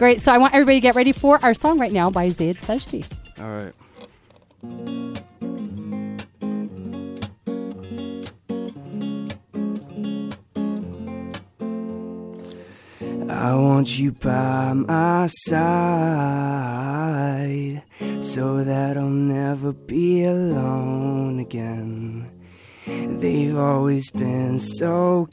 Great. So I want everybody to get ready for our song right now by Zaid Sajdi. All right. I want you by my side so that I'll never be alone again. They've always been so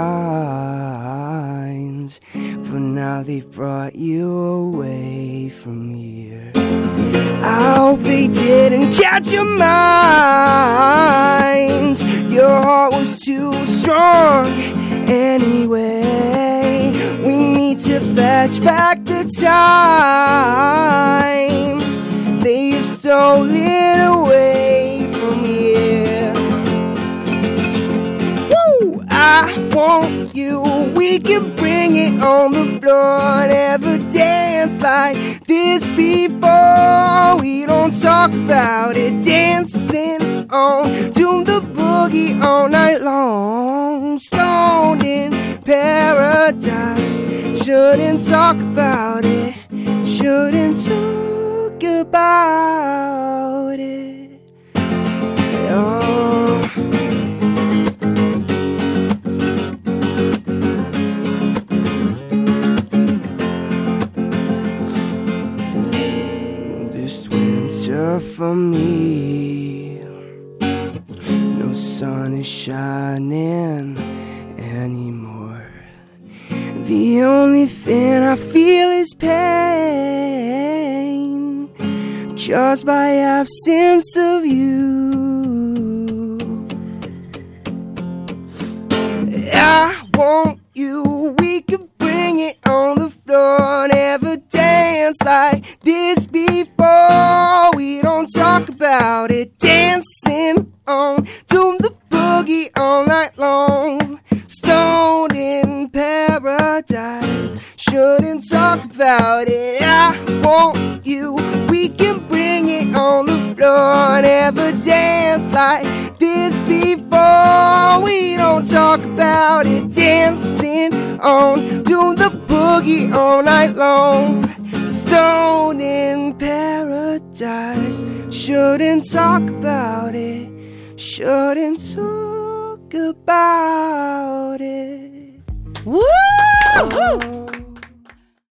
kind, but now they've brought you away from here. I hope they didn't catch your mind. Your heart was too strong anyway. We need to fetch back the time they've stolen away from here. Woo! I want you. We can bring it on the floor. Never dance like this before. We don't talk about it. Dancing on to the boogie all night long. Stoned in paradise. Shouldn't talk about it. Shouldn't talk about it. Oh. This winter for me, no sun is shining anymore. The only thing I feel is pain, just by absence of you. I want you. We can bring it on the floor. Never dance like this before. We don't talk about it. Dancing on to the boogie all night long. Stoned in paradise. Shouldn't talk about it. I want you. We can bring it on the floor. Never dance like this before. We don't talk about it. Dancing on to the boogie all night long. Stoned in paradise. Shouldn't talk about it. Shouldn't talk about it. Woo!